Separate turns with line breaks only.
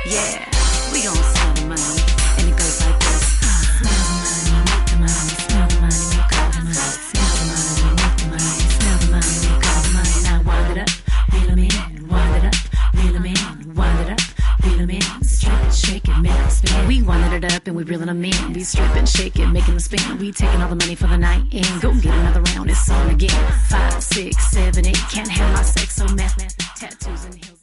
Yeah, we gon' smell the money, and it goes like this. Smell the money, make the money, smell the money, make all the money. Smell the money, make the money, smell the money, make all the money. Now wind it up, reel 'em in, wind it up, reel 'em in, wind it up, reel 'em in. Strip it, shake it, make it spin. We winding it up and we reeling 'em in. We stripping, shake it, making them spin. We taking all the money for the night and go get another round. It's on again. 5, 6, 7, 8. Can't have my sex so math, tattoos and heels.